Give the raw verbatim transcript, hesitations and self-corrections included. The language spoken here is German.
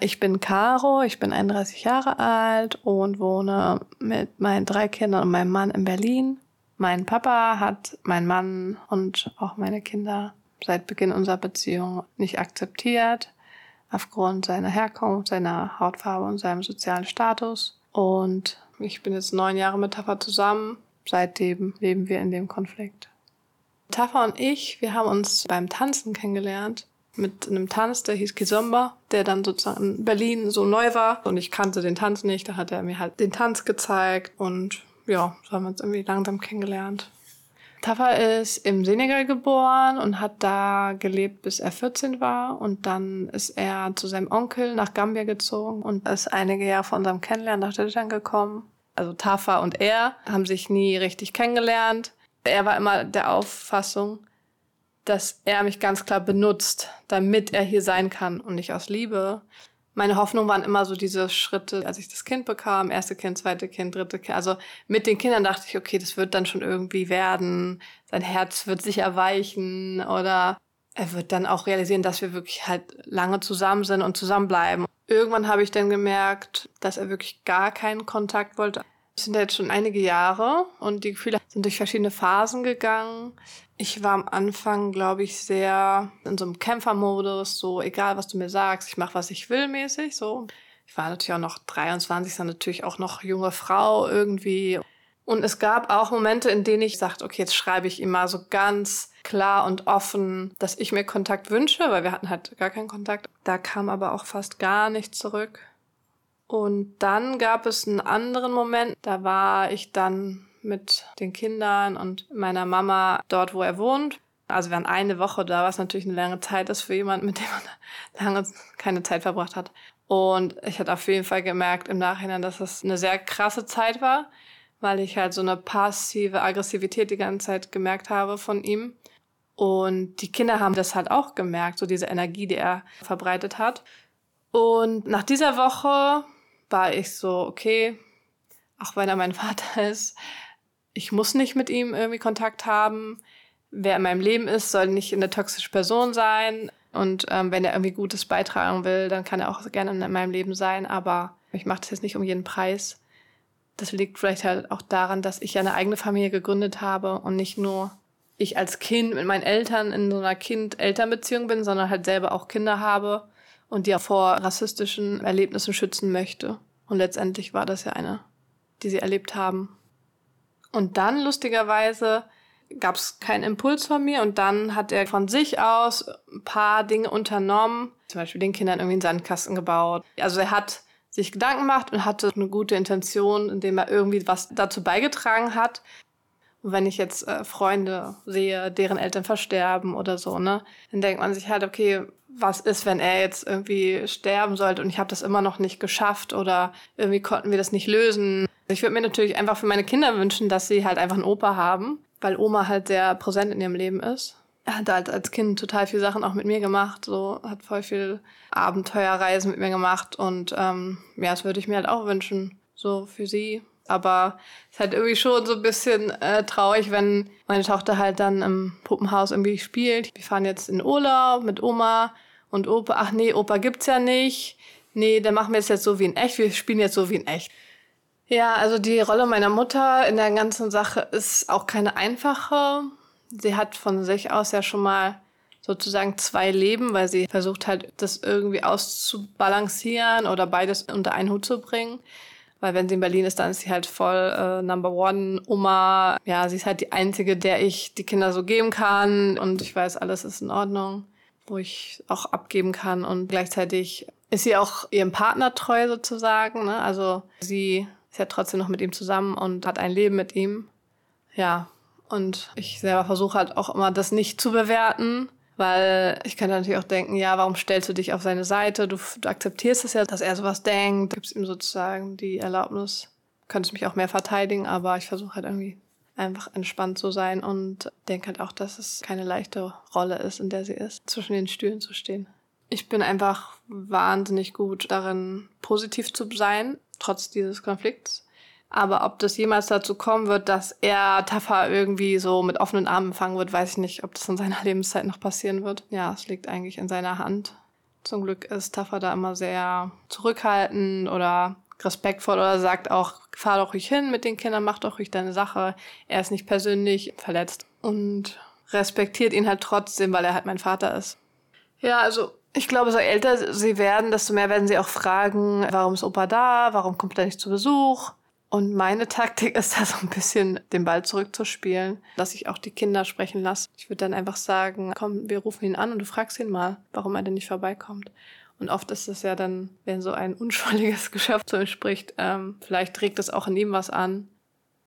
Ich bin Caro, ich bin einunddreißig Jahre alt und wohne mit meinen drei Kindern und meinem Mann in Berlin. Mein Papa hat meinen Mann und auch meine Kinder seit Beginn unserer Beziehung nicht akzeptiert, aufgrund seiner Herkunft, seiner Hautfarbe und seinem sozialen Status. Und ich bin jetzt neun Jahre mit Tafa zusammen. Seitdem leben wir in dem Konflikt. Tafa und ich, wir haben uns beim Tanzen kennengelernt. Mit einem Tanz, der hieß Kizomba, der dann sozusagen in Berlin so neu war. Und ich kannte den Tanz nicht, da hat er mir halt den Tanz gezeigt. Und ja, so haben wir uns irgendwie langsam kennengelernt. Tafa ist im Senegal geboren und hat da gelebt, bis er vierzehn war. Und dann ist er zu seinem Onkel nach Gambia gezogen und ist einige Jahre vor unserem Kennenlernen nach Deutschland gekommen. Also Tafa und er haben sich nie richtig kennengelernt. Er war immer der Auffassung, dass er mich ganz klar benutzt, damit er hier sein kann und nicht aus Liebe. Meine Hoffnung waren immer so diese Schritte, als ich das Kind bekam, erste Kind, zweite Kind, dritte Kind. Also mit den Kindern dachte ich, okay, das wird dann schon irgendwie werden. Sein Herz wird sich erweichen oder er wird dann auch realisieren, dass wir wirklich halt lange zusammen sind und zusammenbleiben. Irgendwann habe ich dann gemerkt, dass er wirklich gar keinen Kontakt wollte. Das sind ja jetzt schon einige Jahre und die Gefühle sind durch verschiedene Phasen gegangen. Ich war am Anfang, glaube ich, sehr in so einem Kämpfermodus, so egal, was du mir sagst, ich mache, was ich will mäßig. So. Ich war natürlich auch noch dreiundzwanzig, dann natürlich auch noch junge Frau irgendwie. Und es gab auch Momente, in denen ich sagte, okay, jetzt schreibe ich ihm mal so ganz klar und offen, dass ich mir Kontakt wünsche, weil wir hatten halt gar keinen Kontakt. Da kam aber auch fast gar nichts zurück. Und dann gab es einen anderen Moment, da war ich dann mit den Kindern und meiner Mama dort, wo er wohnt. Also wir waren eine Woche da, was natürlich eine lange Zeit ist für jemanden, mit dem man lange keine Zeit verbracht hat. Und ich hatte auf jeden Fall gemerkt im Nachhinein, dass es eine sehr krasse Zeit war, weil ich halt so eine passive Aggressivität die ganze Zeit gemerkt habe von ihm. Und die Kinder haben das halt auch gemerkt, so diese Energie, die er verbreitet hat. Und nach dieser Woche war ich so, okay, auch wenn er mein Vater ist, ich muss nicht mit ihm irgendwie Kontakt haben. Wer in meinem Leben ist, soll nicht eine toxische Person sein. Und ähm, wenn er irgendwie Gutes beitragen will, dann kann er auch gerne in meinem Leben sein. Aber ich mache das jetzt nicht um jeden Preis. Das liegt vielleicht halt auch daran, dass ich ja eine eigene Familie gegründet habe und nicht nur ich als Kind mit meinen Eltern in so einer Kind-Eltern-Beziehung bin, sondern halt selber auch Kinder habe und die auch vor rassistischen Erlebnissen schützen möchte. Und letztendlich war das ja eine, die sie erlebt haben. Und dann, lustigerweise, gab es keinen Impuls von mir und dann hat er von sich aus ein paar Dinge unternommen, zum Beispiel den Kindern irgendwie einen Sandkasten gebaut. Also er hat sich Gedanken gemacht und hatte eine gute Intention, indem er irgendwie was dazu beigetragen hat. Und wenn ich jetzt äh, Freunde sehe, deren Eltern versterben oder so, ne, dann denkt man sich halt, okay, was ist, wenn er jetzt irgendwie sterben sollte und ich habe das immer noch nicht geschafft oder irgendwie konnten wir das nicht lösen. Ich würde mir natürlich einfach für meine Kinder wünschen, dass sie halt einfach einen Opa haben, weil Oma halt sehr präsent in ihrem Leben ist. Er hat halt als Kind total viele Sachen auch mit mir gemacht, so hat voll viel Abenteuerreisen mit mir gemacht und ähm, ja, das würde ich mir halt auch wünschen, so für sie. Aber es ist halt irgendwie schon so ein bisschen äh, traurig, wenn meine Tochter halt dann im Puppenhaus irgendwie spielt. Wir fahren jetzt in Urlaub mit Oma und Opa. Ach nee, Opa gibt's ja nicht. Nee, dann machen wir es jetzt so wie in echt. Wir spielen jetzt so wie in echt. Ja, also die Rolle meiner Mutter in der ganzen Sache ist auch keine einfache. Sie hat von sich aus ja schon mal sozusagen zwei Leben, weil sie versucht halt, das irgendwie auszubalancieren oder beides unter einen Hut zu bringen. Weil wenn sie in Berlin ist, dann ist sie halt voll äh, Number One Oma. Ja, sie ist halt die Einzige, der ich die Kinder so geben kann. Und ich weiß, alles ist in Ordnung, wo ich auch abgeben kann. Und gleichzeitig ist sie auch ihrem Partner treu sozusagen. Ne? Also sie ist ja trotzdem noch mit ihm zusammen und hat ein Leben mit ihm. Ja, und ich selber versuche halt auch immer, das nicht zu bewerten. Weil ich könnte natürlich auch denken, ja, warum stellst du dich auf seine Seite? Du, du akzeptierst es ja, dass er sowas denkt. Du gibst ihm sozusagen die Erlaubnis. Du könntest mich auch mehr verteidigen, aber ich versuche halt irgendwie einfach entspannt zu sein und denke halt auch, dass es keine leichte Rolle ist, in der sie ist, zwischen den Stühlen zu stehen. Ich bin einfach wahnsinnig gut darin, positiv zu sein, trotz dieses Konflikts. Aber ob das jemals dazu kommen wird, dass er Tafa irgendwie so mit offenen Armen empfangen wird, weiß ich nicht, ob das in seiner Lebenszeit noch passieren wird. Ja, es liegt eigentlich in seiner Hand. Zum Glück ist Tafa da immer sehr zurückhaltend oder respektvoll oder sagt auch, fahr doch ruhig hin mit den Kindern, mach doch ruhig deine Sache. Er ist nicht persönlich verletzt und respektiert ihn halt trotzdem, weil er halt mein Vater ist. Ja, also ich glaube, so älter sie werden, desto mehr werden sie auch fragen, warum ist Opa da, warum kommt er nicht zu Besuch? Und meine Taktik ist da so ein bisschen, den Ball zurückzuspielen, dass ich auch die Kinder sprechen lasse. Ich würde dann einfach sagen, komm, wir rufen ihn an und du fragst ihn mal, warum er denn nicht vorbeikommt. Und oft ist es ja dann, wenn so ein unschuldiges Geschöpf zu ihm spricht, ähm, vielleicht regt es auch in ihm was an.